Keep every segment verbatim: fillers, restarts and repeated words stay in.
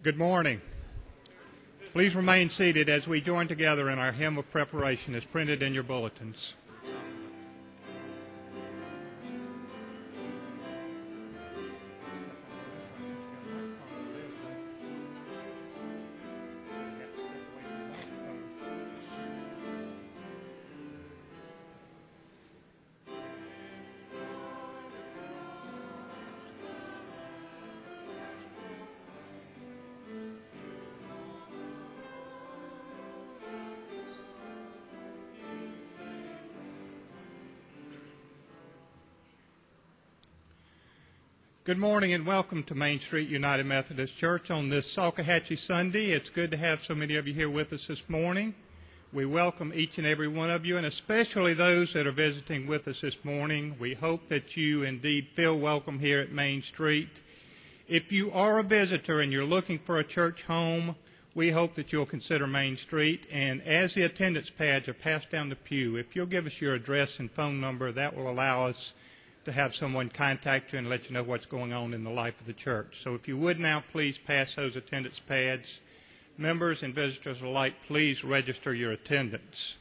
Good morning. Please remain seated as we join together in our hymn of preparation as printed in your bulletins. Good morning and welcome to Main Street United Methodist Church on this Salkehatchie Sunday. It's good to have so many of you here with us this morning. We welcome each and every one of you, and especially those that are visiting with us this morning. We hope that you indeed feel welcome here at Main Street. If you are a visitor and you're looking for a church home, we hope that you'll consider Main Street. And as the attendance pads are passed down the pew, if you'll give us your address and phone number, that will allow us to have someone contact you and let you know what's going on in the life of the church. So if you would now please pass those attendance pads. Members and visitors alike, please register your attendance.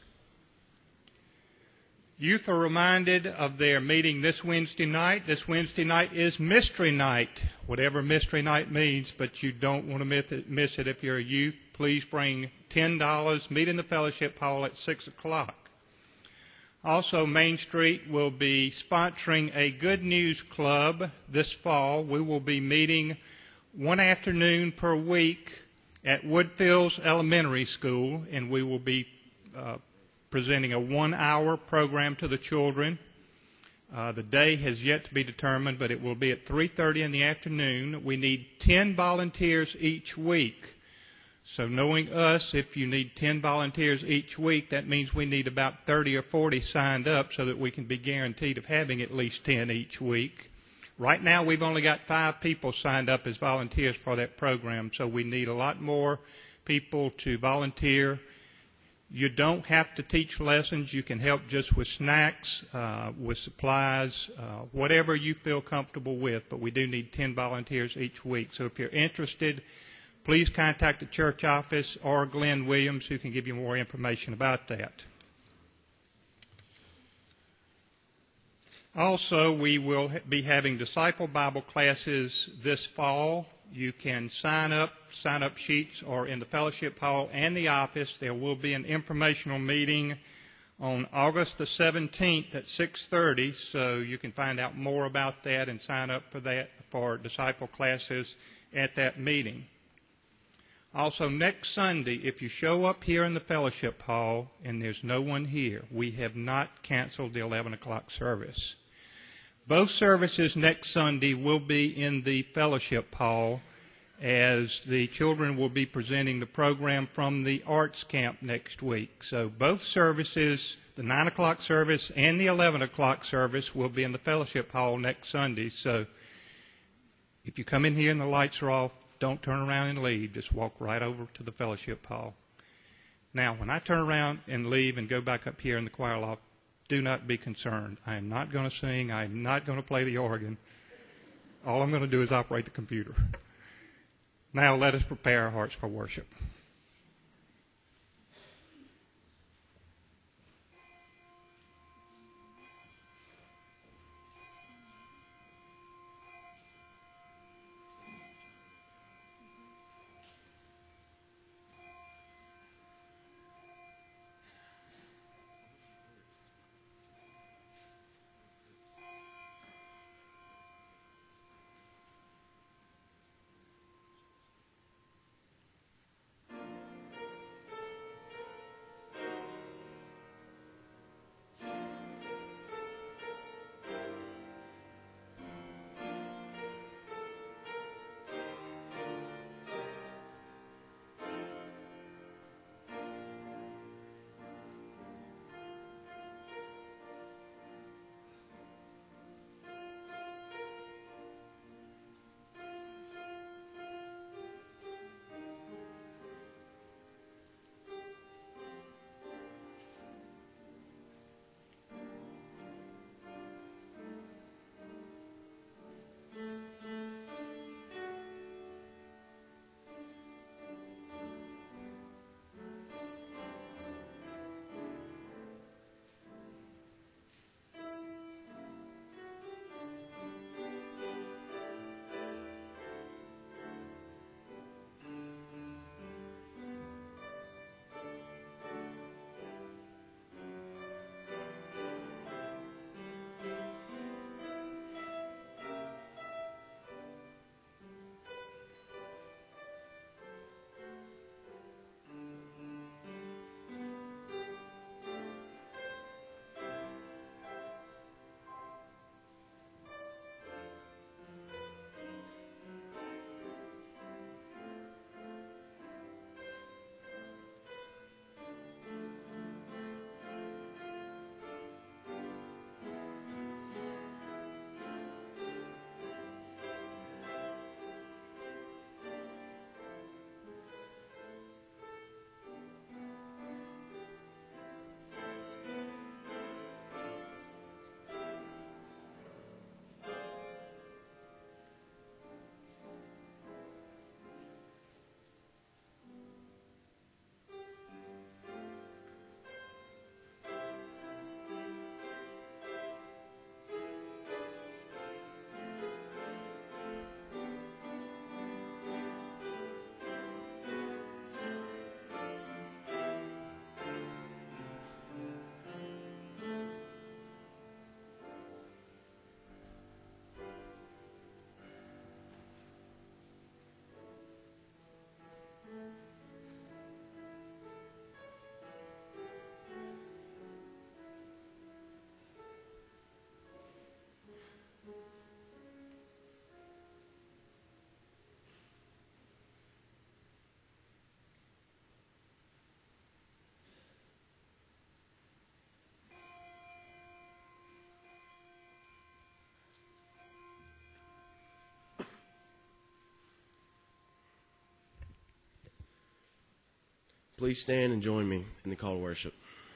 Youth are reminded of their meeting this Wednesday night. This Wednesday night is Mystery Night, whatever Mystery Night means, but you don't want to miss it if you're a youth. Please bring ten dollars. Meet in the fellowship hall at six o'clock. Also, Main Street will be sponsoring a Good News Club this fall. We will be meeting one afternoon per week at Woodfields Elementary School, and we will be uh, presenting a one-hour program to the children. Uh, the day has yet to be determined, but it will be at three thirty in the afternoon. We need ten volunteers each week. So knowing us, if you need ten volunteers each week, that means we need about thirty or forty signed up so that we can be guaranteed of having at least ten each week. Right now, we've only got five people signed up as volunteers for that program, so we need a lot more people to volunteer. You don't have to teach lessons. You can help just with snacks, uh, with supplies, uh, whatever you feel comfortable with, but we do need ten volunteers each week. So if you're interested, please contact the church office or Glenn Williams, who can give you more information about that. Also, we will be having disciple Bible classes this fall. You can sign up. Sign-up sheets are in the fellowship hall and the office. There will be an informational meeting on August the seventeenth at six thirty, so you can find out more about that and sign up for that for disciple classes at that meeting. Also, next Sunday, if you show up here in the fellowship hall and there's no one here, we have not canceled the eleven o'clock service. Both services next Sunday will be in the fellowship hall, as the children will be presenting the program from the arts camp next week. So both services, the nine o'clock service and the eleven o'clock service, will be in the fellowship hall next Sunday. So if you come in here and the lights are off, don't turn around and leave. Just walk right over to the fellowship hall. Now, when I turn around and leave and go back up here in the choir loft, do not be concerned. I am not going to sing. I am not going to play the organ. All I'm going to do is operate the computer. Now, let us prepare our hearts for worship. Please stand and join me in the call to worship.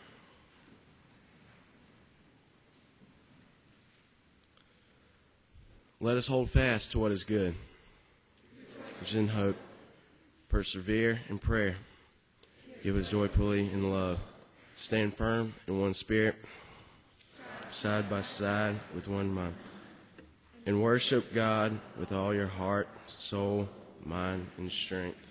Let us hold fast to what is good, which is in hope. Persevere in prayer. Give us joyfully in love. Stand firm in one spirit, side by side with one mind. And worship God with all your heart, soul, mind, and strength.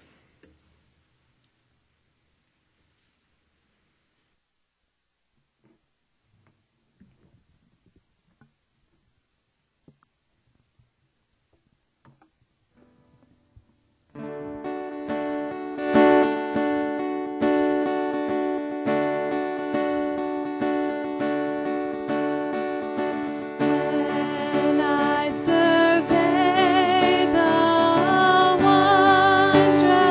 When I survey the wondrous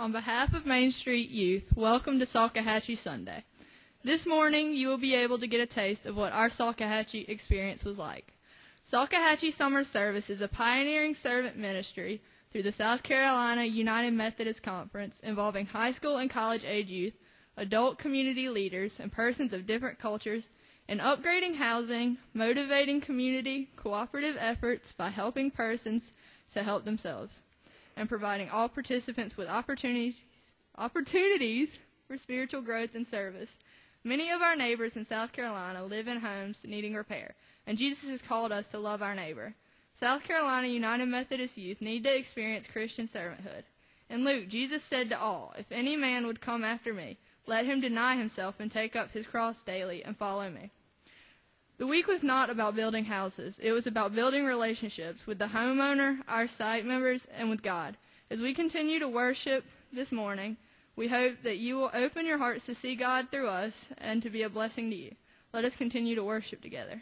on behalf of Main Street Youth, welcome to Salkehatchie Sunday. This morning, you will be able to get a taste of what our Salkehatchie experience was like. Salkehatchie Summer Service is a pioneering servant ministry through the South Carolina United Methodist Conference involving high school and college age youth, adult community leaders, and persons of different cultures in upgrading housing, motivating community cooperative efforts by helping persons to help themselves, and providing all participants with opportunities opportunities for spiritual growth and service. Many of our neighbors in South Carolina live in homes needing repair, and Jesus has called us to love our neighbor. South Carolina United Methodist Youth need to experience Christian servanthood. In Luke, Jesus said to all, "If any man would come after me, let him deny himself and take up his cross daily and follow me." The week was not about building houses. It was about building relationships with the homeowner, our site members, and with God. As we continue to worship this morning, we hope that you will open your hearts to see God through us and to be a blessing to you. Let us continue to worship together.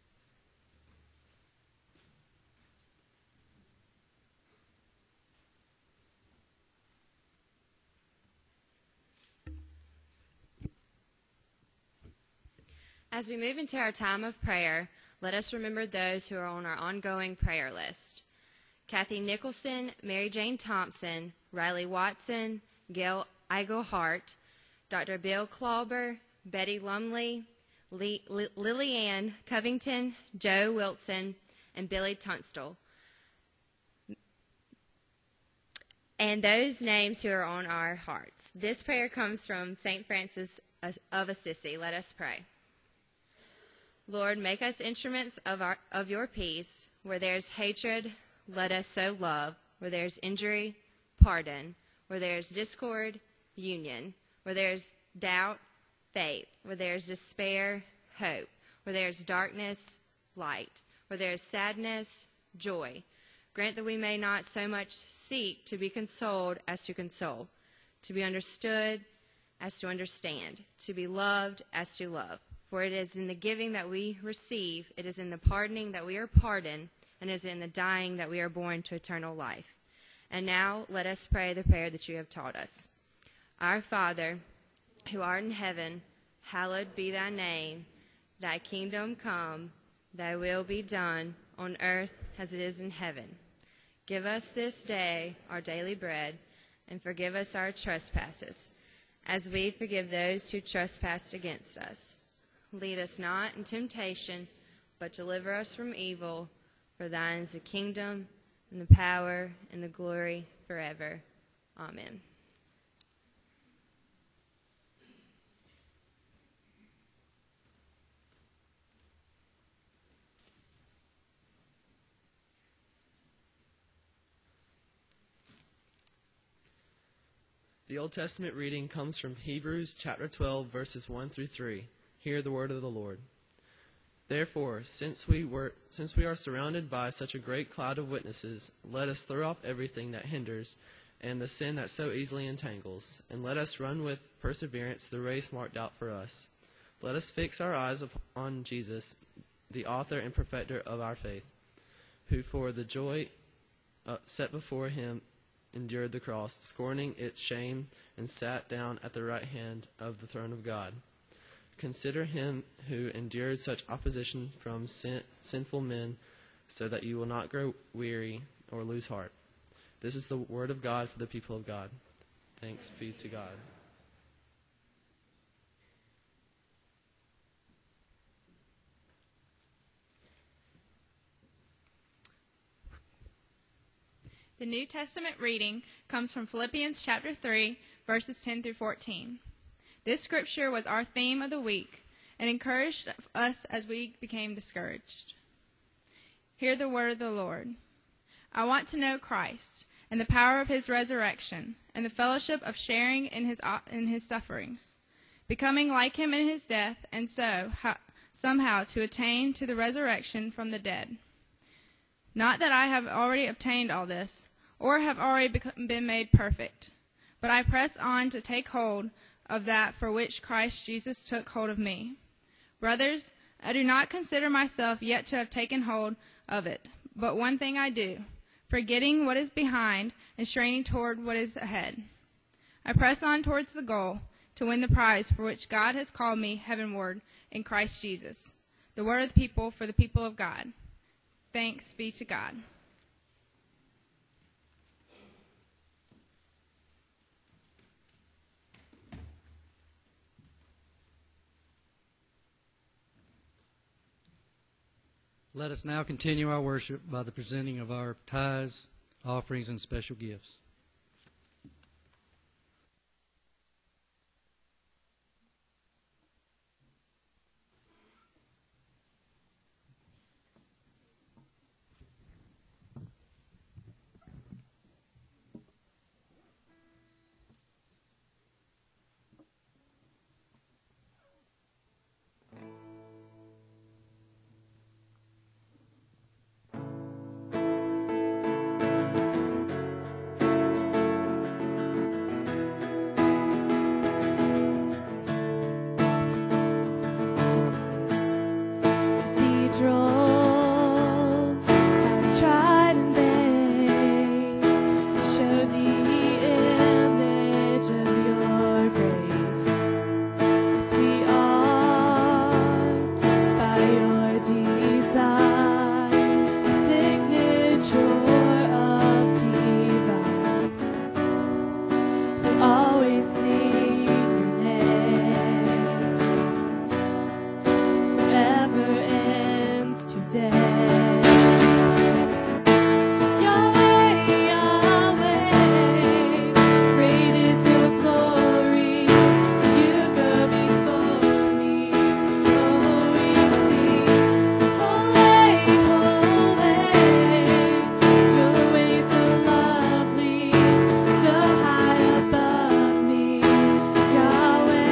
As we move into our time of prayer, let us remember those who are on our ongoing prayer list. Kathy Nicholson, Mary Jane Thompson, Riley Watson, Gail Eigelhart, Doctor Bill Clauber, Betty Lumley, Lee, L- Lillianne Covington, Joe Wilson, and Billy Tunstall. And those names who are on our hearts. This prayer comes from Saint Francis of Assisi. Let us pray. Lord, make us instruments of our of your peace. Where there's hatred, let us sow love. Where there's injury, pardon. Where there's discord, union. Where there's doubt, faith. Where there's despair, hope. Where there's darkness, light. Where there's sadness, joy. Grant that we may not so much seek to be consoled as to console, to be understood as to understand, to be loved as to love. For it is in the giving that we receive, it is in the pardoning that we are pardoned, and it is in the dying that we are born to eternal life. And now let us pray the prayer that you have taught us. Our Father, who art in heaven, hallowed be thy name. Thy kingdom come, thy will be done, on earth as it is in heaven. Give us this day our daily bread, and forgive us our trespasses, as we forgive those who trespass against us. Lead us not in temptation, but deliver us from evil. For thine is the kingdom, and the power, and the glory forever. Amen. The Old Testament reading comes from Hebrews chapter twelve, verses one through three. Hear the word of the Lord. Therefore, since we were since we are surrounded by such a great cloud of witnesses, let us throw off everything that hinders and the sin that so easily entangles, and let us run with perseverance the race marked out for us. Let us fix our eyes upon Jesus, the author and perfecter of our faith, who for the joy uh, set before him endured the cross, scorning its shame, and sat down at the right hand of the throne of God. Consider him who endured such opposition from sin, sinful men, so that you will not grow weary or lose heart. This is the word of God for the people of God. Thanks be to God. The New Testament reading comes from Philippians chapter three, verses ten through fourteen. This scripture was our theme of the week and encouraged us as we became discouraged. Hear the word of the Lord. I want to know Christ and the power of his resurrection and the fellowship of sharing in his in his sufferings, becoming like him in his death, and so how, somehow to attain to the resurrection from the dead. Not that I have already obtained all this, or have already become, been made perfect, but I press on to take hold of that for which Christ Jesus took hold of me. Brothers, I do not consider myself yet to have taken hold of it, but one thing I do, forgetting what is behind and straining toward what is ahead. I press on towards the goal to win the prize for which God has called me heavenward in Christ Jesus. The word of the people for the people of God. Thanks be to God. Let us now continue our worship by the presenting of our tithes, offerings, and special gifts.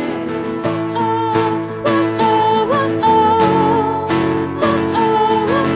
Oh,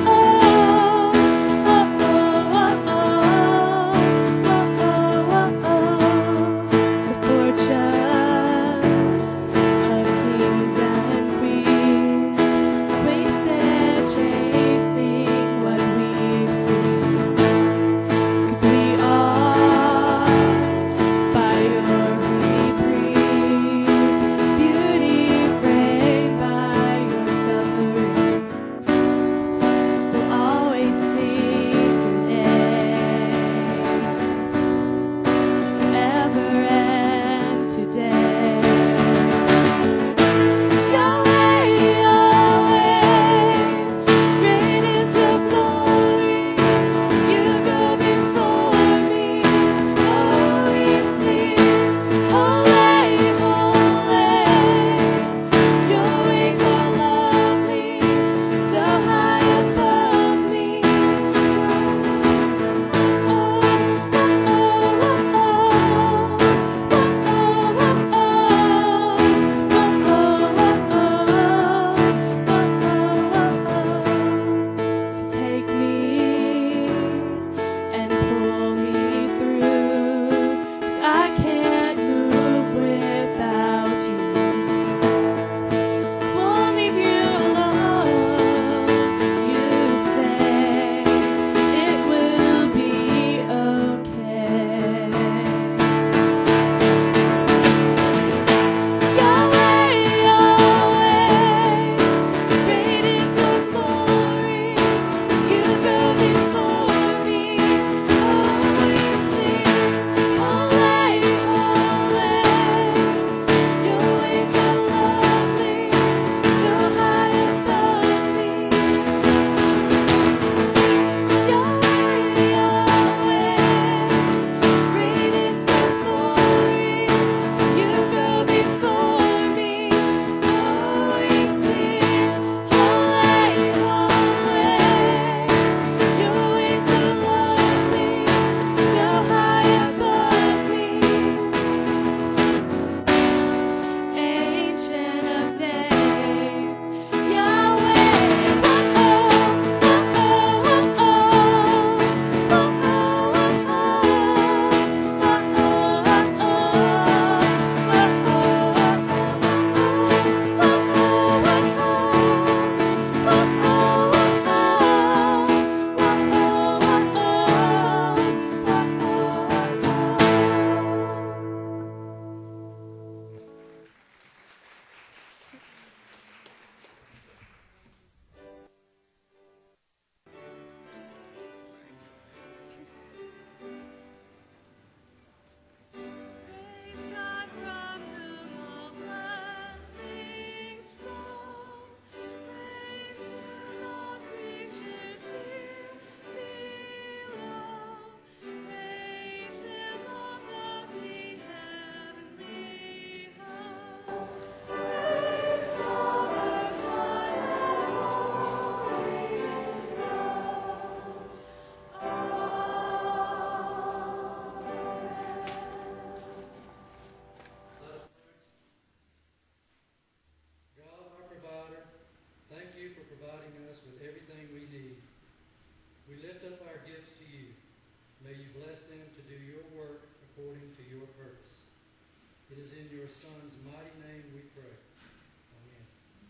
May you bless them to do your work according to your purpose. It is in your Son's mighty name we pray. Amen.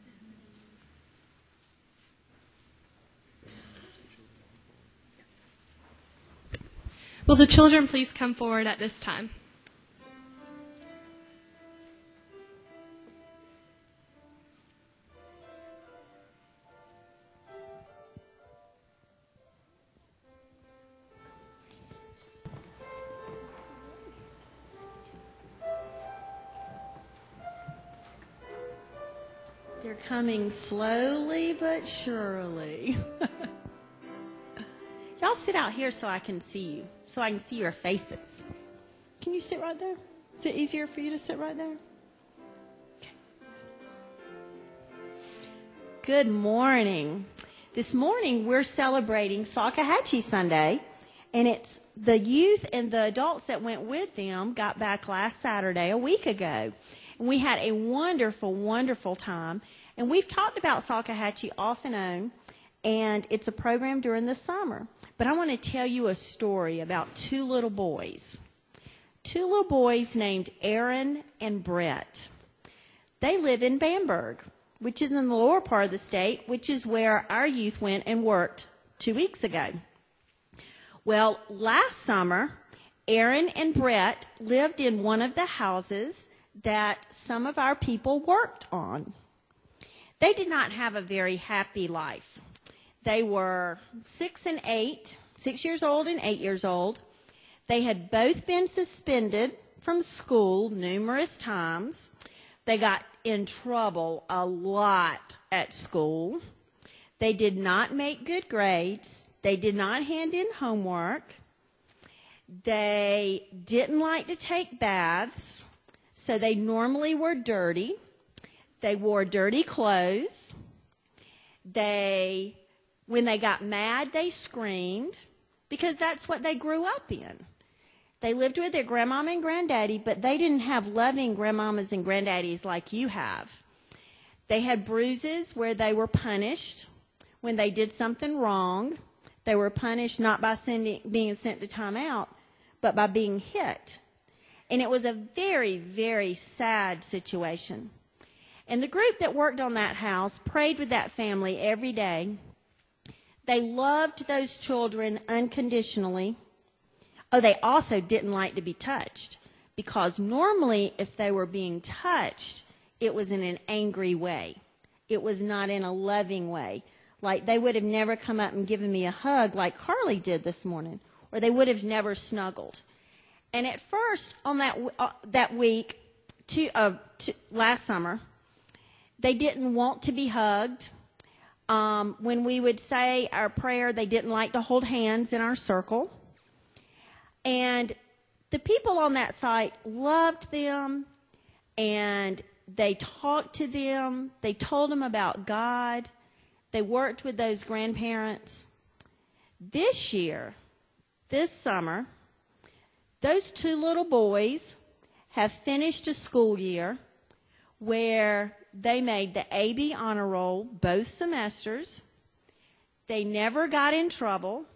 Will the children please come forward at this time? They're coming slowly but surely. Y'all sit out here so I can see you, so I can see your faces. Can you sit right there? Is it easier for you to sit right there? Okay. Good morning. This morning we're celebrating Salkehatchie Sunday, and it's the youth and the adults that went with them got back last Saturday, a week ago. And we had a wonderful, wonderful time. And we've talked about Salkehatchie off and on, and it's a program during the summer. But I want to tell you a story about two little boys. Two little boys named Aaron and Brett. They live in Bamberg, which is in the lower part of the state, which is where our youth went and worked two weeks ago. Well, last summer, Aaron and Brett lived in one of the houses that some of our people worked on. They did not have a very happy life. They were six and eight, six years old and eight years old. They had both been suspended from school numerous times. They got in trouble a lot at school. They did not make good grades. They did not hand in homework. They didn't like to take baths, so they normally were dirty. They wore dirty clothes. They, when they got mad, they screamed because that's what they grew up in. They lived with their grandmama and granddaddy, but they didn't have loving grandmamas and granddaddies like you have. They had bruises where they were punished when they did something wrong. They were punished not by sending, being sent to timeout, but by being hit. And it was a very, very sad situation. And the group that worked on that house prayed with that family every day. They loved those children unconditionally. Oh, they also didn't like to be touched, because normally if they were being touched, it was in an angry way. It was not in a loving way. Like they would have never come up and given me a hug like Carly did this morning, or they would have never snuggled. And at first on that uh, that week, to, uh, to, last summer, they didn't want to be hugged. Um, when we would say our prayer, they didn't like to hold hands in our circle. And the people on that site loved them, and they talked to them. They told them about God. They worked with those grandparents. This year, this summer, those two little boys have finished a school year where they made the A B honor roll both semesters. They never got in trouble.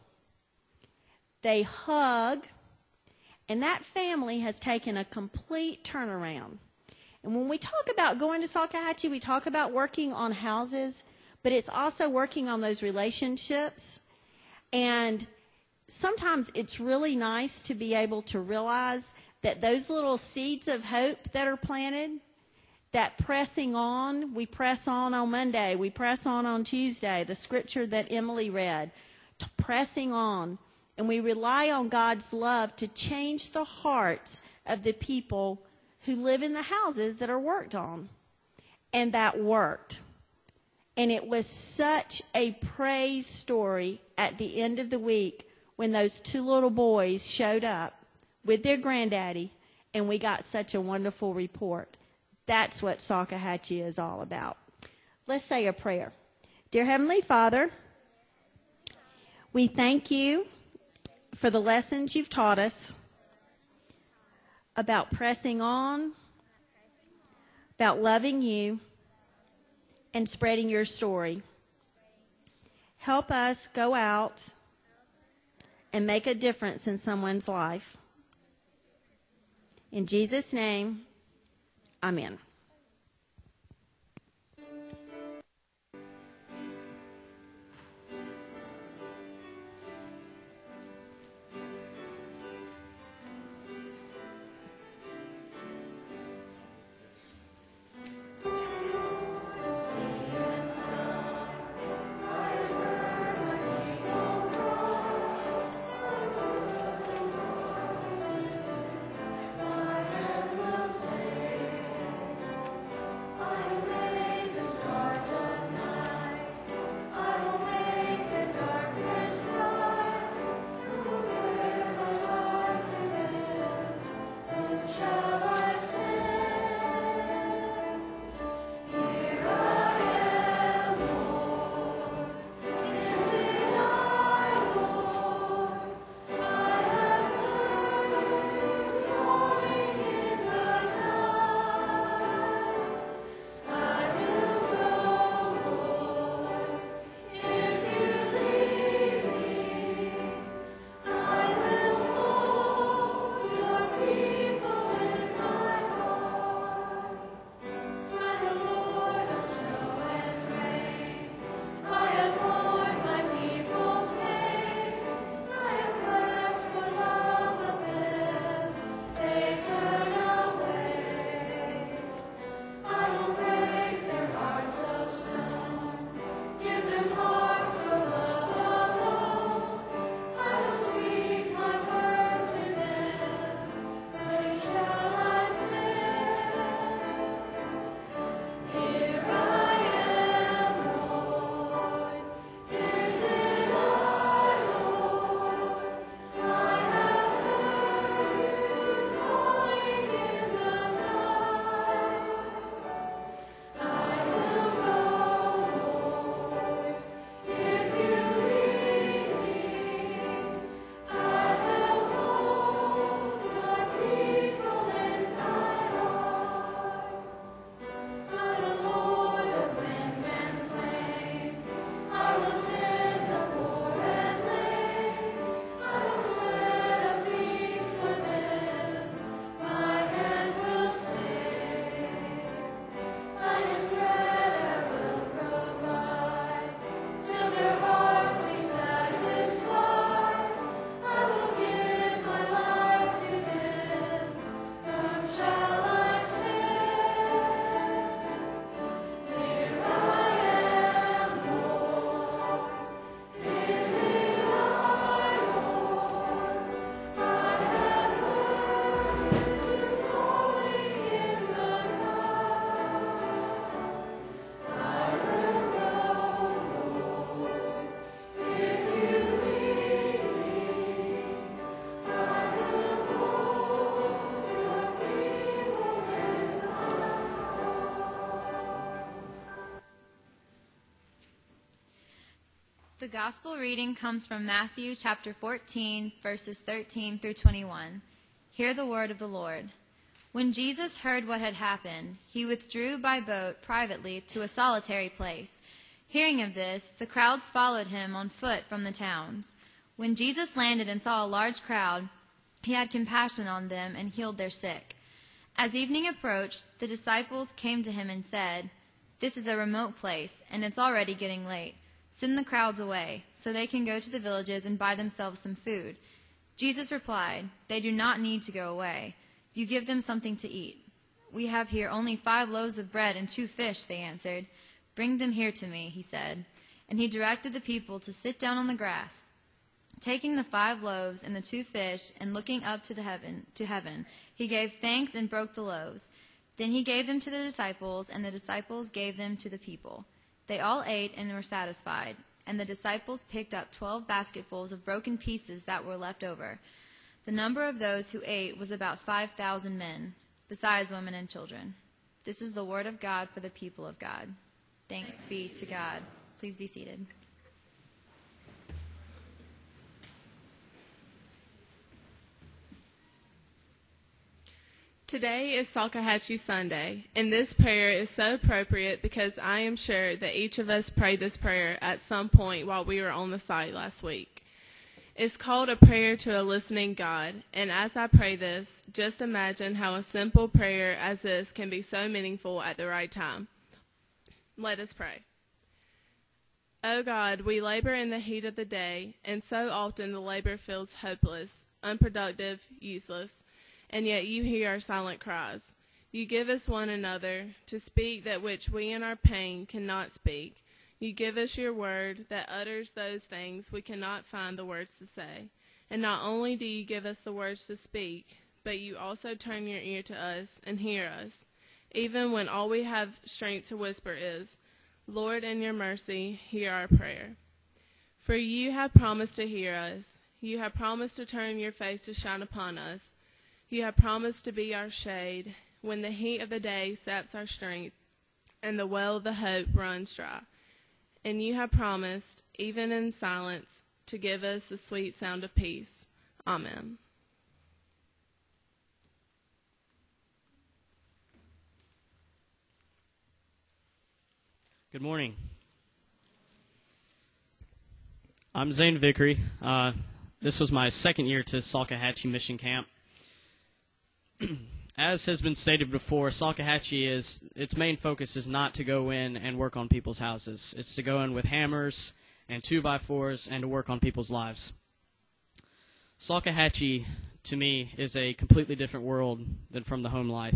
They hug. And that family has taken a complete turnaround. And when we talk about going to Salkehatchie, we talk about working on houses, but it's also working on those relationships. And sometimes it's really nice to be able to realize that those little seeds of hope that are planted, that pressing on, we press on on Monday, we press on on Tuesday, the scripture that Emily read, pressing on. And we rely on God's love to change the hearts of the people who live in the houses that are worked on. And that worked. And it was such a praise story at the end of the week when those two little boys showed up with their granddaddy, and we got such a wonderful report. That's what Salkehatchie is all about. Let's say a prayer. Dear Heavenly Father, we thank you for the lessons you've taught us about pressing on, about loving you, and spreading your story. Help us go out and make a difference in someone's life. In Jesus' name, amen. The gospel reading comes from Matthew chapter fourteen, verses thirteen through twenty-one. Hear the word of the Lord. When Jesus heard what had happened, he withdrew by boat privately to a solitary place. Hearing of this, the crowds followed him on foot from the towns. When Jesus landed and saw a large crowd, he had compassion on them and healed their sick. As evening approached, the disciples came to him and said, "This is a remote place, and it's already getting late. Send the crowds away, so they can go to the villages and buy themselves some food." Jesus replied, "They do not need to go away. You give them something to eat." "We have here only five loaves of bread and two fish," they answered. "Bring them here to me," he said. And he directed the people to sit down on the grass. Taking the five loaves and the two fish and looking up to the heaven, to heaven, he gave thanks and broke the loaves. Then he gave them to the disciples, and the disciples gave them to the people. They all ate and were satisfied, and the disciples picked up twelve basketfuls of broken pieces that were left over. The number of those who ate was about five thousand men, besides women and children. This is the word of God for the people of God. Thanks be to God. Please be seated. Today is Salkehatchie Sunday, and this prayer is so appropriate because I am sure that each of us prayed this prayer at some point while we were on the site last week. It's called a prayer to a listening God, and as I pray this, just imagine how a simple prayer as this can be so meaningful at the right time. Let us pray. Oh God, we labor in the heat of the day, and so often the labor feels hopeless, unproductive, useless, and yet you hear our silent cries. You give us one another to speak that which we in our pain cannot speak. You give us your word that utters those things we cannot find the words to say. And not only do you give us the words to speak, but you also turn your ear to us and hear us, even when all we have strength to whisper is, Lord, in your mercy, hear our prayer. For you have promised to hear us. You have promised to turn your face to shine upon us. You have promised to be our shade when the heat of the day saps our strength and the well of the hope runs dry. And you have promised, even in silence, to give us the sweet sound of peace. Amen. Good morning. I'm Zane Vickery. Uh, this was my second year to Salkehatchie Mission Camp. As has been stated before, Salkehatchie is, its main focus is not to go in and work on people's houses. It's to go in with hammers and two by fours and to work on people's lives. Salkehatchie, to me, is a completely different world than from the home life.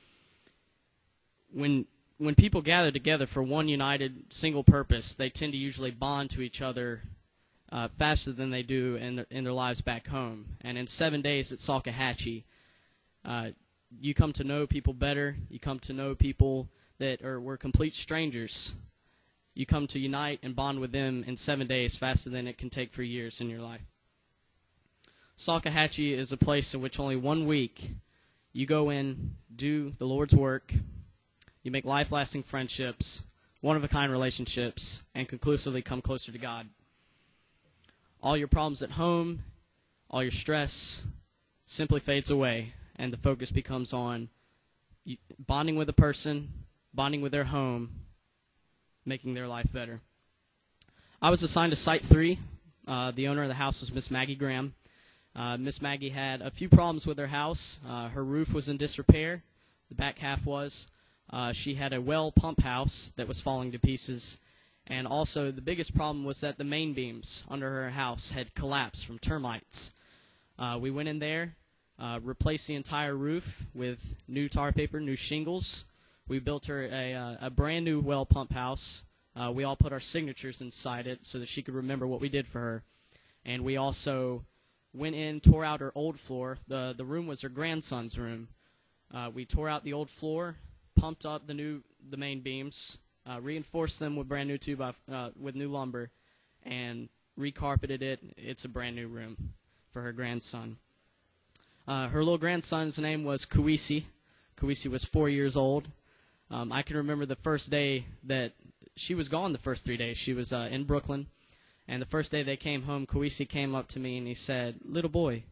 When when people gather together for one united single purpose, they tend to usually bond to each other uh, faster than they do in their, in their lives back home. And in seven days at Salkehatchie, uh, you come to know people better. You come to know people that are were complete strangers. You come to unite and bond with them in seven days faster than it can take for years in your life. Salkehatchie is a place in which only one week you go in, do the Lord's work, you make life-lasting friendships, one-of-a-kind relationships, and conclusively come closer to God. All your problems at home, all your stress simply fades away, and the focus becomes on bonding with a person, bonding with their home, making their life better. I was assigned to Site three. Uh, the owner of the house was Miss Maggie Graham. Uh, Miss Maggie had a few problems with her house. Uh, her roof was in disrepair. The back half was. Uh, she had a well pump house that was falling to pieces. And also the biggest problem was that the main beams under her house had collapsed from termites. Uh, we went in there, uh, replaced the entire roof with new tar paper, new shingles. We built her a, uh, a brand new well pump house. Uh, we all put our signatures inside it so that she could remember what we did for her. And we also went in, tore out her old floor. The the room was her grandson's room. Uh, we tore out the old floor, pumped up the new the main beams, uh, reinforced them with brand new two by uh, with new lumber, and recarpeted it. It's a brand new room for her grandson. Uh, her little grandson's name was Kuisi. Kuisi was four years old. Um, I can remember the first day that she was gone. The first three days she was uh, in Brooklyn. And the first day they came home, Kuisi came up to me and he said, "Little boy,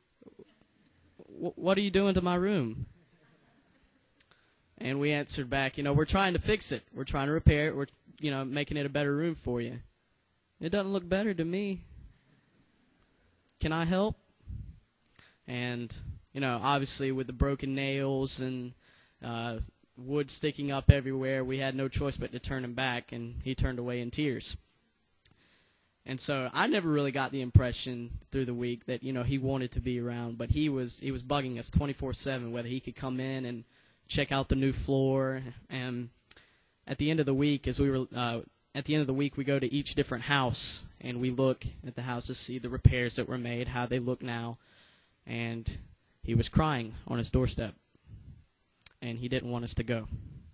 w- what are you doing to my room?" And we answered back, you know, we're trying to fix it. We're trying to repair it. We're, you know, making it a better room for you. It doesn't look better to me. Can I help? And, you know, obviously with the broken nails and uh, wood sticking up everywhere, we had no choice but to turn him back, and he turned away in tears. And so I never really got the impression through the week that, you know, he wanted to be around, but he was he was bugging us twenty-four seven, whether he could come in and check out the new floor. And at the end of the week, as we were uh, at the end of the week, we go to each different house and we look at the houses, see the repairs that were made, how they look now. And he was crying on his doorstep, and he didn't want us to go.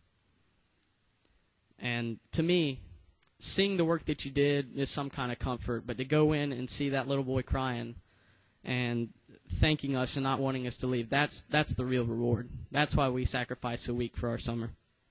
And to me, seeing the work that you did is some kind of comfort, but to go in and see that little boy crying and thanking us and not wanting us to leave, that's that's the real reward. That's why we sacrifice a week for our summer.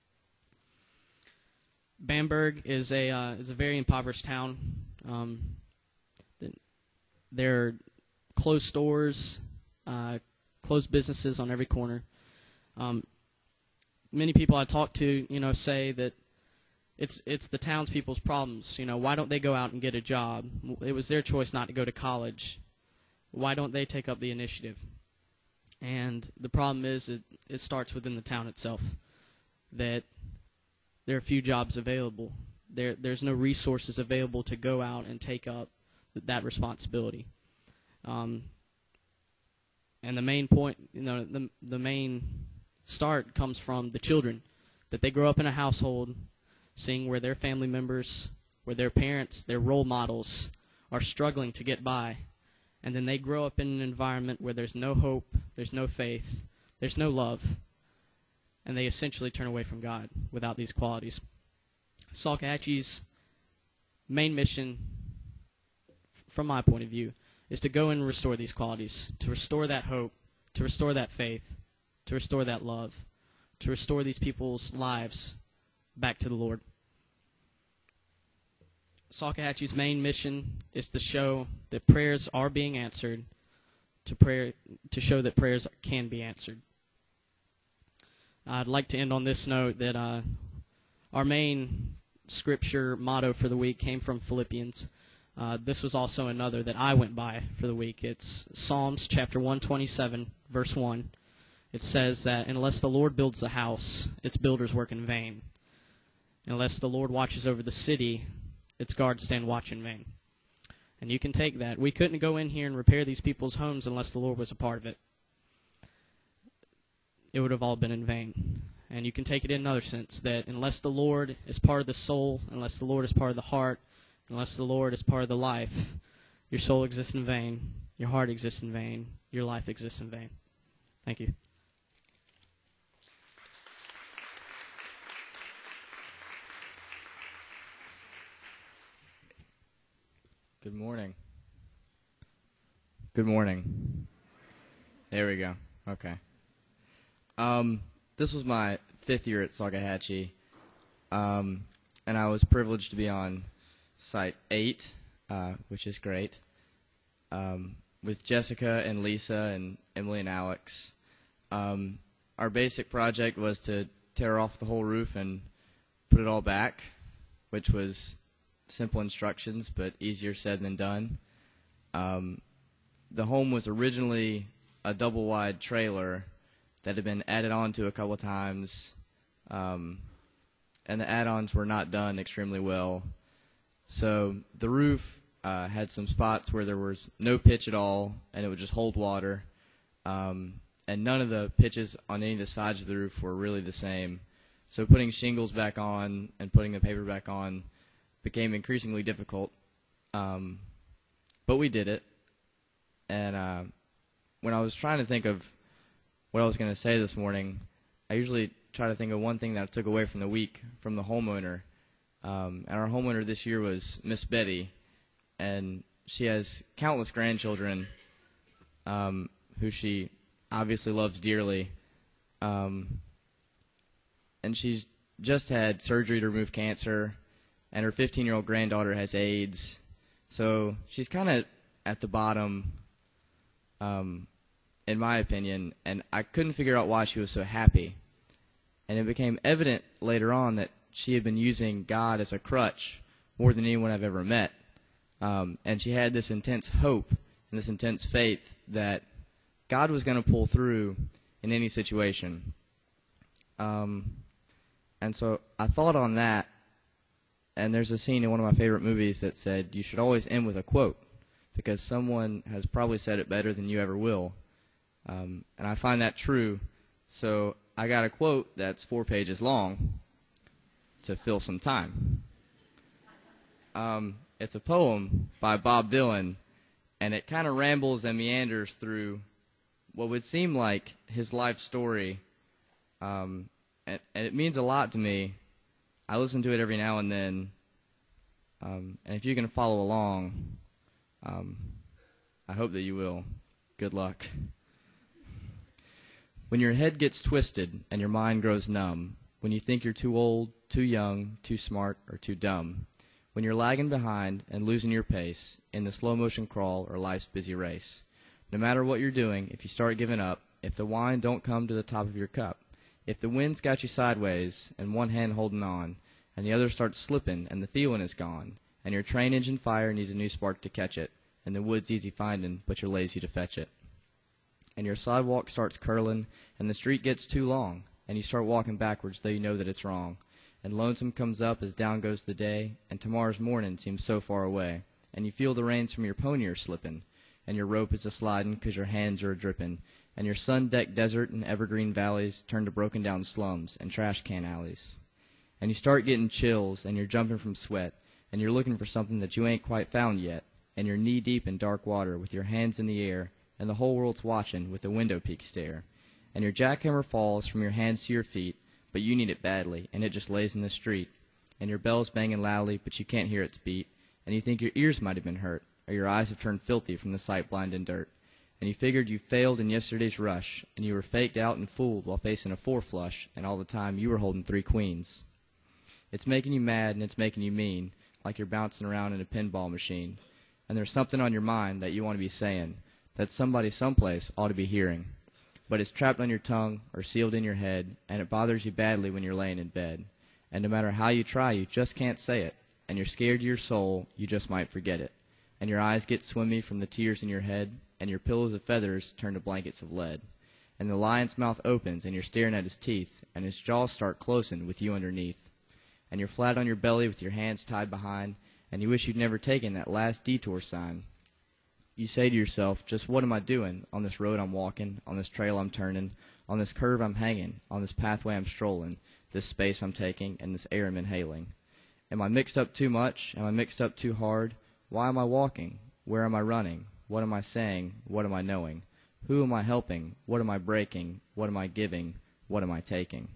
Bamberg is a uh, is a very impoverished town. Um, there are closed stores, uh, closed businesses on every corner. Um, many people I talk to, you know, say that it's it's the townspeople's problems. You know, why don't they go out and get a job? It was their choice not to go to college. Why don't they take up the initiative? And the problem is it, it starts within the town itself, that there are few jobs available. There There's no resources available to go out and take up th- that responsibility. Um, and the main point, you know, the the main start comes from the children, that they grow up in a household seeing where their family members, where their parents, their role models are struggling to get by. And then they grow up in an environment where there's no hope, there's no faith, there's no love, and they essentially turn away from God without these qualities. Salkehatchie's main mission, f- from my point of view, is to go and restore these qualities, to restore that hope, to restore that faith, to restore that love, to restore these people's lives back to the Lord. Salkehatchie's main mission is to show that prayers are being answered, to prayer to show that prayers can be answered. I'd like to end on this note that uh, our main scripture motto for the week came from Philippians. Uh, this was also another that I went by for the week. It's Psalms chapter one twenty-seven, verse one. It says that unless the Lord builds a house, its builders work in vain. Unless the Lord watches over the city, its guards stand watch in vain. And you can take that. We couldn't go in here and repair these people's homes unless the Lord was a part of it. It would have all been in vain. And you can take it in another sense, that unless the Lord is part of the soul, unless the Lord is part of the heart, unless the Lord is part of the life, your soul exists in vain, your heart exists in vain, your life exists in vain. Thank you. Good morning. Good morning. There we go. Okay. Um, this was my fifth year at Salkehatchie, um, and I was privileged to be on Site eight, uh, which is great, um, with Jessica and Lisa and Emily and Alex. Um, our basic project was to tear off the whole roof and put it all back, which was simple instructions, but easier said than done. Um, the home was originally a double-wide trailer that had been added on to a couple times, um, and the add-ons were not done extremely well. So the roof uh, had some spots where there was no pitch at all, and it would just hold water. Um, and none of the pitches on any of the sides of the roof were really the same. So putting shingles back on and putting the paper back on became increasingly difficult, um, but we did it. And uh, when I was trying to think of what I was going to say this morning, I usually try to think of one thing that I took away from the week from the homeowner. Um, and our homeowner this year was Miss Betty, and she has countless grandchildren um, who she obviously loves dearly. Um, and she's just had surgery to remove cancer, and her fifteen-year-old granddaughter has AIDS. So she's kind of at the bottom, um, in my opinion, and I couldn't figure out why she was so happy. And it became evident later on that she had been using God as a crutch more than anyone I've ever met. Um, and she had this intense hope and this intense faith that God was going to pull through in any situation. Um, and so I thought on that. And there's a scene in one of my favorite movies that said, you should always end with a quote, because someone has probably said it better than you ever will. Um, and I find that true. So I got a quote that's four pages long to fill some time. Um, it's a poem by Bob Dylan, and it kind of rambles and meanders through what would seem like his life story. Um, and, and it means a lot to me. I listen to it every now and then, um, and if you can follow along, um, I hope that you will. Good luck. When your head gets twisted and your mind grows numb, when you think you're too old, too young, too smart, or too dumb, when you're lagging behind and losing your pace in the slow-motion crawl or life's busy race, no matter what you're doing, if you start giving up, if the wine don't come to the top of your cup, if the wind's got you sideways and one hand holding on, and the other starts slipping, and the feeling is gone, and your train engine fire needs a new spark to catch it, and the wood's easy finding, but you're lazy to fetch it. And your sidewalk starts curling, and the street gets too long, and you start walking backwards, though you know that it's wrong. And lonesome comes up as down goes the day, and tomorrow's morning seems so far away, and you feel the reins from your pony are slipping, and your rope is a-sliding 'cause your hands are a-dripping, and your sun-decked desert and evergreen valleys turn to broken-down slums and trash-can alleys. And you start getting chills, and you're jumping from sweat, and you're looking for something that you ain't quite found yet, and you're knee-deep in dark water with your hands in the air, and the whole world's watching with a window peak stare. And your jackhammer falls from your hands to your feet, but you need it badly, and it just lays in the street. And your bell's banging loudly, but you can't hear its beat, and you think your ears might have been hurt, or your eyes have turned filthy from the sight blind and dirt. And you figured you failed in yesterday's rush, and you were faked out and fooled while facing a four flush, and all the time you were holding three queens. It's making you mad, and it's making you mean, like you're bouncing around in a pinball machine. And there's something on your mind that you want to be saying, that somebody someplace ought to be hearing. But it's trapped on your tongue or sealed in your head, and it bothers you badly when you're laying in bed. And no matter how you try, you just can't say it. And you're scared to your soul, you just might forget it. And your eyes get swimmy from the tears in your head, and your pillows of feathers turn to blankets of lead. And the lion's mouth opens, and you're staring at his teeth, and his jaws start closing with you underneath. And you're flat on your belly with your hands tied behind, and you wish you'd never taken that last detour sign. You say to yourself, just what am I doing on this road I'm walking, on this trail I'm turning, on this curve I'm hanging, on this pathway I'm strolling, this space I'm taking, and this air I'm inhaling? Am I mixed up too much? Am I mixed up too hard? Why am I walking? Where am I running? What am I saying? What am I knowing? Who am I helping? What am I breaking? What am I giving? What am I taking?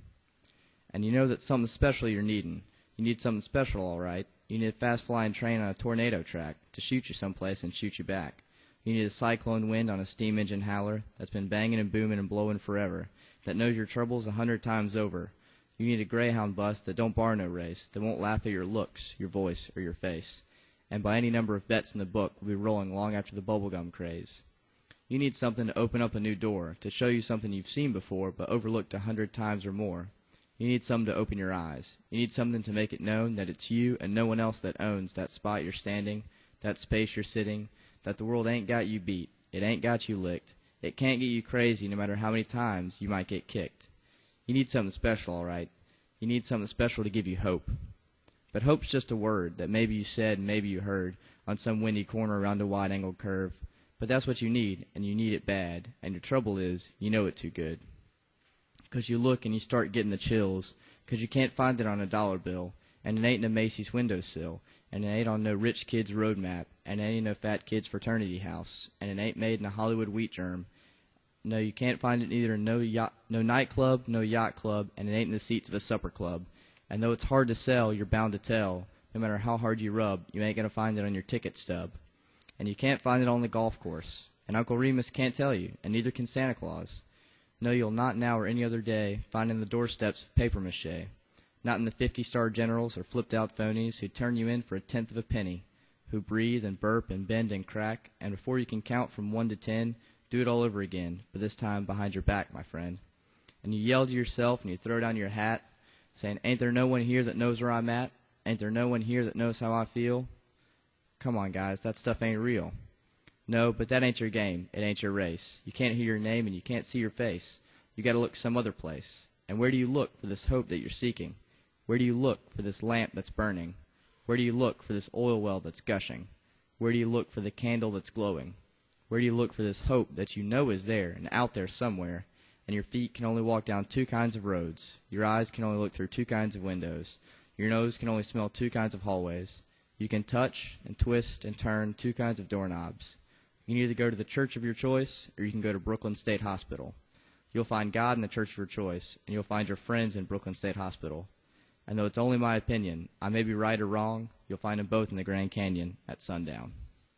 And you know that something special you're needing. You need something special, all right. You need a fast-flying train on a tornado track to shoot you someplace and shoot you back. You need a cyclone wind on a steam engine howler that's been banging and booming and blowing forever, that knows your troubles a hundred times over. You need a Greyhound bus that don't bar no race, that won't laugh at your looks, your voice, or your face, and by any number of bets in the book will be rolling long after the bubblegum craze. You need something to open up a new door, to show you something you've seen before but overlooked a hundred times or more. You need something to open your eyes. You need something to make it known that it's you and no one else that owns that spot you're standing, that space you're sitting, that the world ain't got you beat, it ain't got you licked, it can't get you crazy no matter how many times you might get kicked. You need something special, all right. You need something special to give you hope. But hope's just a word that maybe you said and maybe you heard on some windy corner around a wide-angled curve. But that's what you need, and you need it bad, and your trouble is you know it too good. Because you look and you start getting the chills, because you can't find it on a dollar bill, and it ain't in a Macy's windowsill, and it ain't on no rich kid's road map, and it ain't in no fat kid's fraternity house, and it ain't made in a Hollywood wheat germ. No, you can't find it either in no yacht, no nightclub, no yacht club, and it ain't in the seats of a supper club. And though it's hard to sell, you're bound to tell. No matter how hard you rub, you ain't going to find it on your ticket stub. And you can't find it on the golf course. And Uncle Remus can't tell you, and neither can Santa Claus. No, you'll not now or any other day find in the doorsteps of papier-mâché. Not in the fifty-star generals or flipped-out phonies who turn you in for a tenth of a penny, who breathe and burp and bend and crack, and before you can count from one to ten, do it all over again, but this time behind your back, my friend. And you yell to yourself and you throw down your hat, saying, ain't there no one here that knows where I'm at? Ain't there no one here that knows how I feel? Come on, guys, that stuff ain't real. No, but that ain't your game. It ain't your race. You can't hear your name and you can't see your face. You got to look some other place. And where do you look for this hope that you're seeking? Where do you look for this lamp that's burning? Where do you look for this oil well that's gushing? Where do you look for the candle that's glowing? Where do you look for this hope that you know is there and out there somewhere, and your feet can only walk down two kinds of roads, your eyes can only look through two kinds of windows, your nose can only smell two kinds of hallways, you can touch and twist and turn two kinds of doorknobs. You can either go to the church of your choice, or you can go to Brooklyn State Hospital. You'll find God in the church of your choice, and you'll find your friends in Brooklyn State Hospital. And though it's only my opinion, I may be right or wrong, you'll find them both in the Grand Canyon at sundown.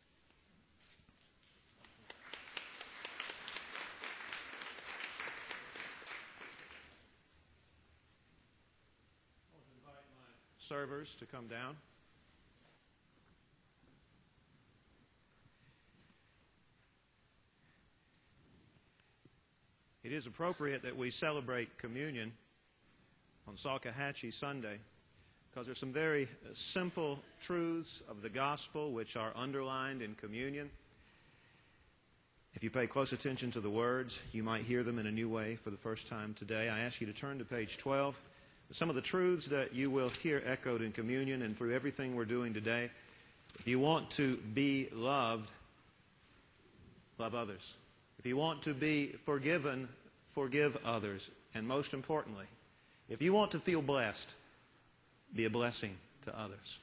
Servers to come down. It is appropriate that we celebrate communion on Salkehatchie Sunday because there's some very simple truths of the gospel which are underlined in communion. If you pay close attention to the words, you might hear them in a new way for the first time today. I ask you to turn to page twelve. Some of the truths that you will hear echoed in communion and through everything we're doing today. If you want to be loved, love others. If you want to be forgiven, forgive others. And most importantly, if you want to feel blessed, be a blessing to others.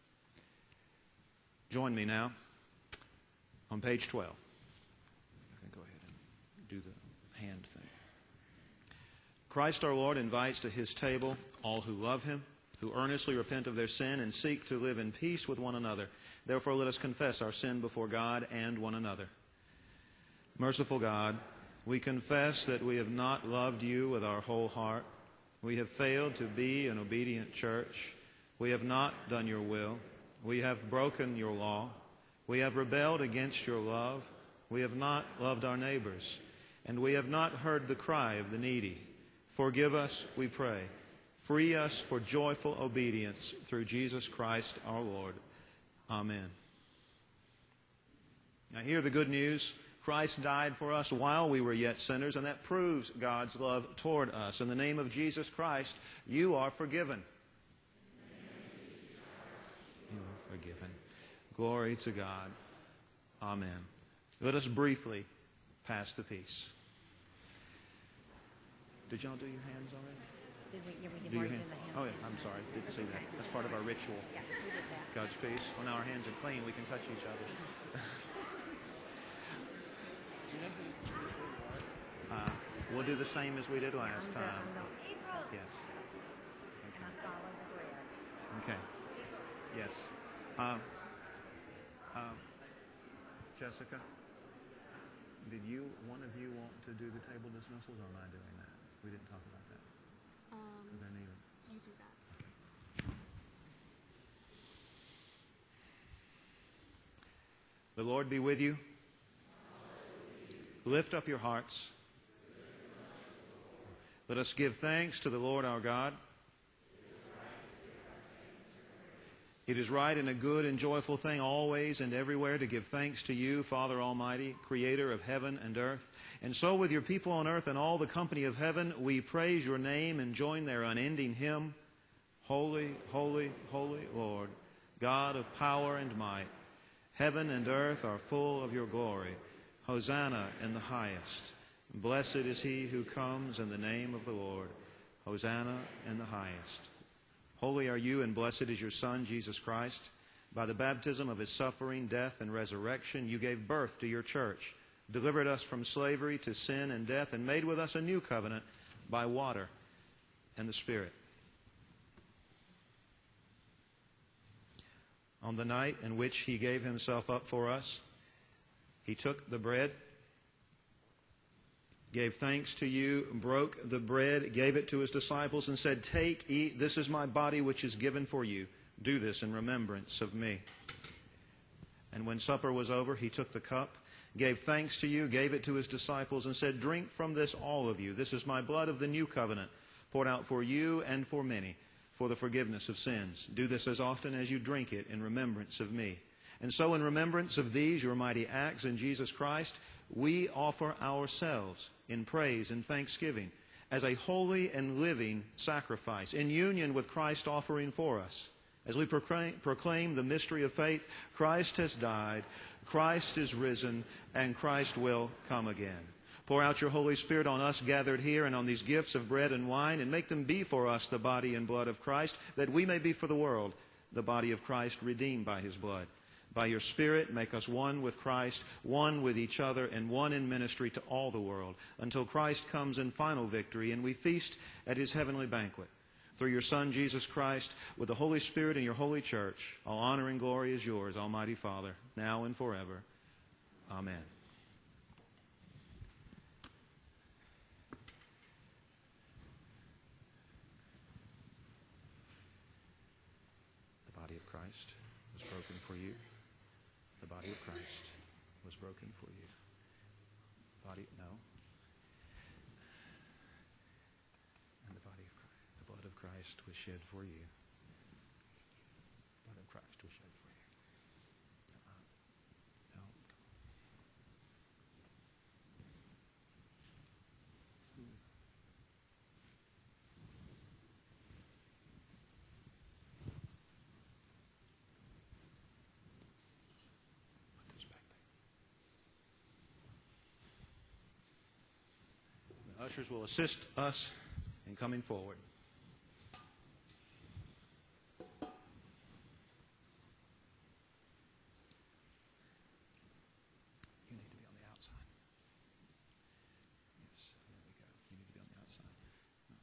Join me now on page twelve. I can go ahead and do the hand thing. Christ our Lord invites to His table all who love Him, who earnestly repent of their sin and seek to live in peace with one another. Therefore, let us confess our sin before God and one another. Merciful God, we confess that we have not loved You with our whole heart. We have failed to be an obedient church. We have not done Your will. We have broken Your law. We have rebelled against Your love. We have not loved our neighbors. And we have not heard the cry of the needy. Forgive us, we pray. Free us for joyful obedience through Jesus Christ our Lord. Amen. Now hear the good news. Christ died for us while we were yet sinners, and that proves God's love toward us. In the name of Jesus Christ, you are forgiven. You are forgiven. Glory to God. Amen. Let us briefly pass the peace. Did y'all do your hands already? Did we, yeah, we did Do already your do hand- the hands. Oh, yeah, I'm sorry. Didn't see that. That's part of our ritual. Yeah, we did that. God's peace. Well, now our hands are clean. We can touch each other. uh, we'll do the same as we did last I'm time. the, I'm the April. Yes. And I follow the bread. Okay. Yes. Uh, uh, Jessica, did you, one of you want to do the table dismissals, or am I doing that? We didn't talk about that. Um, they're neither. you do that. The Lord be with you. Lift up your hearts. Let us give thanks to the Lord our God. It is right and a good and joyful thing always and everywhere to give thanks to You, Father Almighty, Creator of heaven and earth. And so with Your people on earth and all the company of heaven, we praise Your name and join their unending hymn, Holy, holy, holy Lord, God of power and might. Heaven and earth are full of Your glory. Hosanna in the highest. Blessed is he who comes in the name of the Lord. Hosanna in the highest. Holy are You, and blessed is Your Son, Jesus Christ. By the baptism of His suffering, death, and resurrection, You gave birth to Your church, delivered us from slavery to sin and death, and made with us a new covenant by water and the Spirit. On the night in which He gave Himself up for us, He took the bread, gave thanks to You, broke the bread, gave it to His disciples, and said, "Take, eat, this is my body which is given for you. Do this in remembrance of Me." And when supper was over, He took the cup, gave thanks to You, gave it to His disciples, and said, "Drink from this, all of you. This is my blood of the new covenant, poured out for you and for many, for the forgiveness of sins. Do this as often as you drink it in remembrance of Me." And so in remembrance of these, Your mighty acts in Jesus Christ, we offer ourselves in praise and thanksgiving as a holy and living sacrifice, in union with Christ offering for us. As we proclaim, proclaim the mystery of faith, Christ has died, Christ is risen, and Christ will come again. Pour out Your Holy Spirit on us gathered here and on these gifts of bread and wine, and make them be for us the body and blood of Christ, that we may be for the world the body of Christ redeemed by His blood. By Your Spirit, make us one with Christ, one with each other, and one in ministry to all the world, until Christ comes in final victory and we feast at His heavenly banquet. Through Your Son, Jesus Christ, with the Holy Spirit and Your holy church, all honor and glory is Yours, Almighty Father, now and forever. Amen. The body of Christ was broken for you. The body of Christ was broken for you. Body, no. And the body of Christ, the blood of Christ was shed for you. to show for you. Uh, no. Put this back there. The ushers will assist us in coming forward. You need to be on the outside. Yes, there we go. You need to be on the outside. Okay.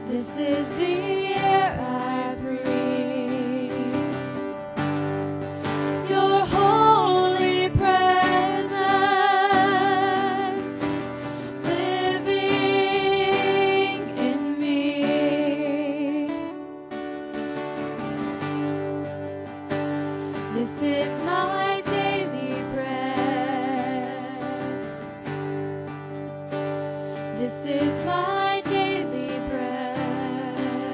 This is the air I breathe. Your holy presence living in me. This is my daily bread. This is my daily bread.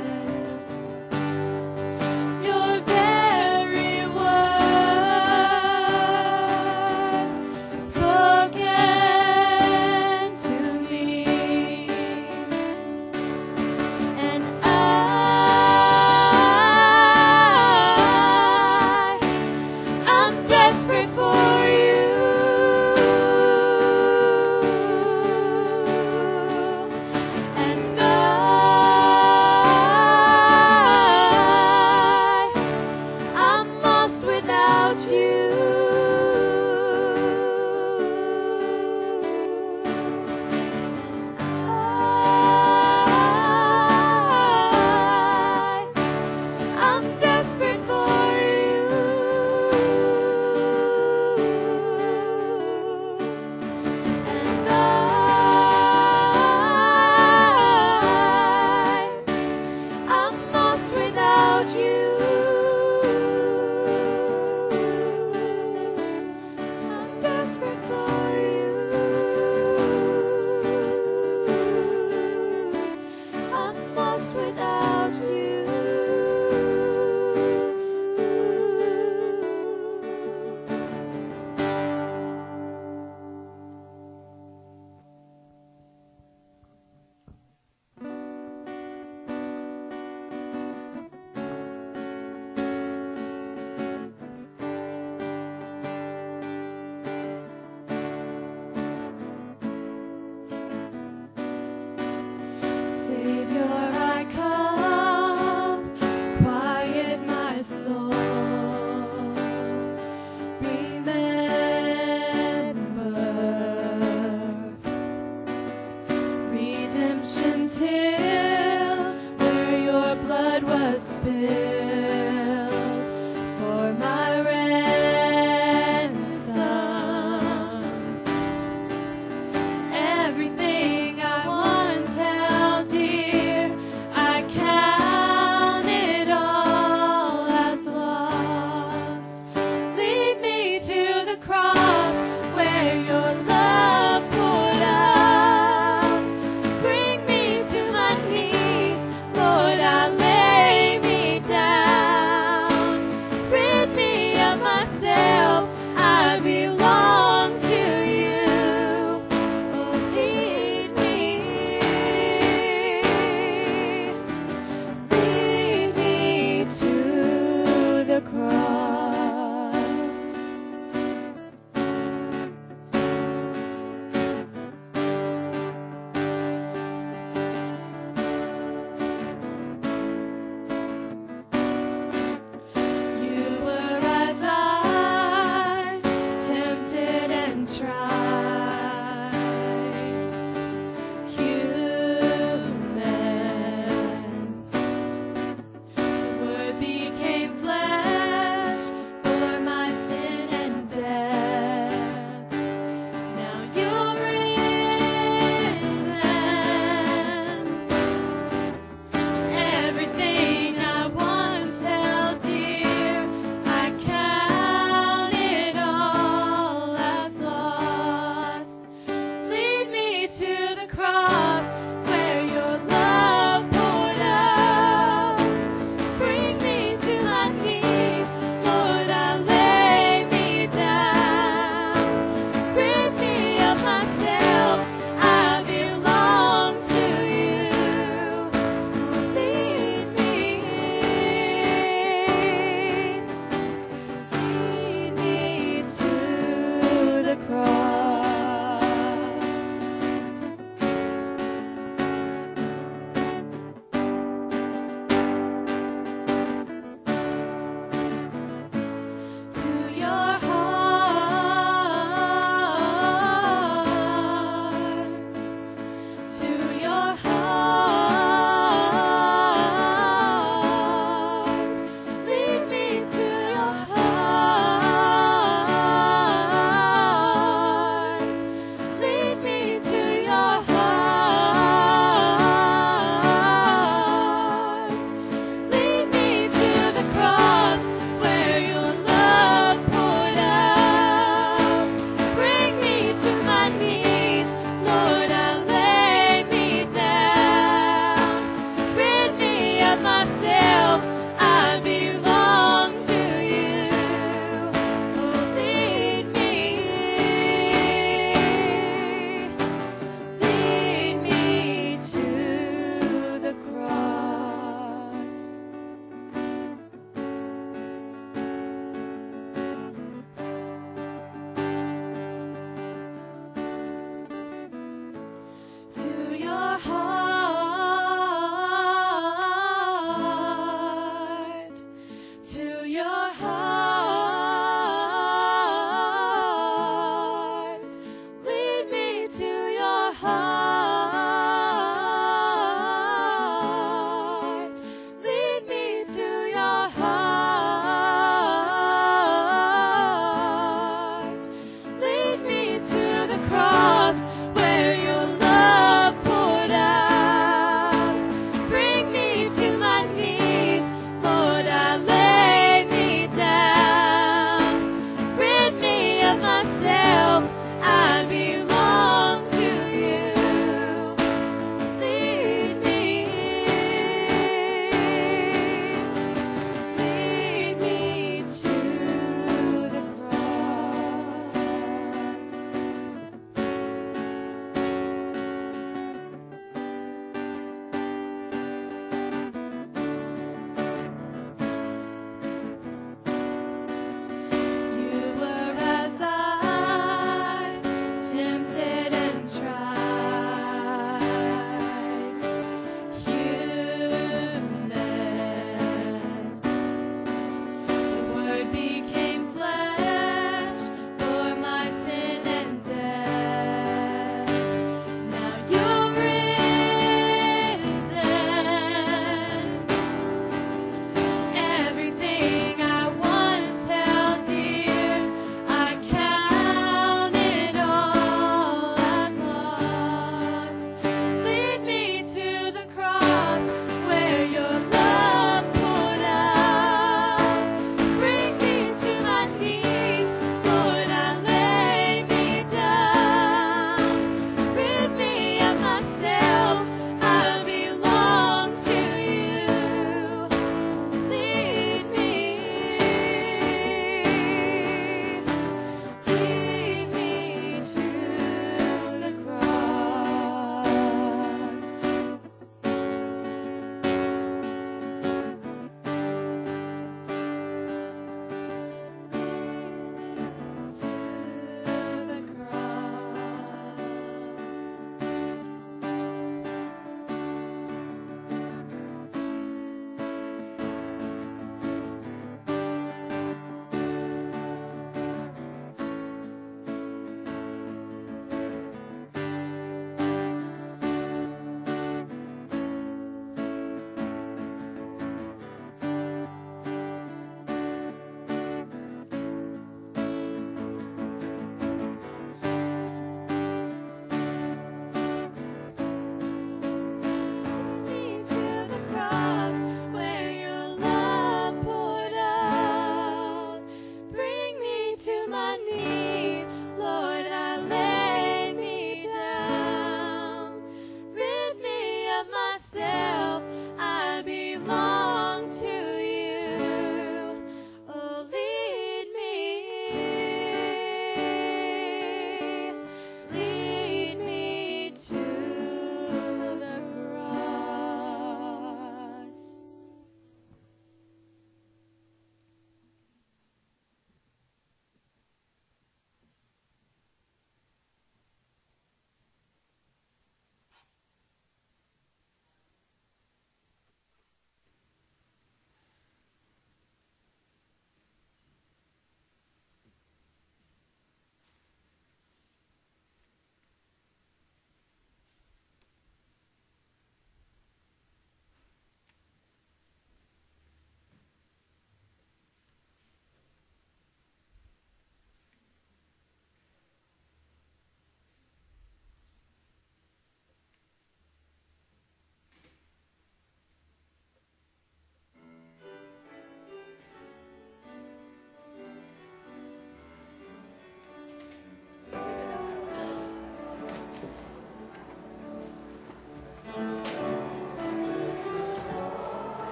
myself.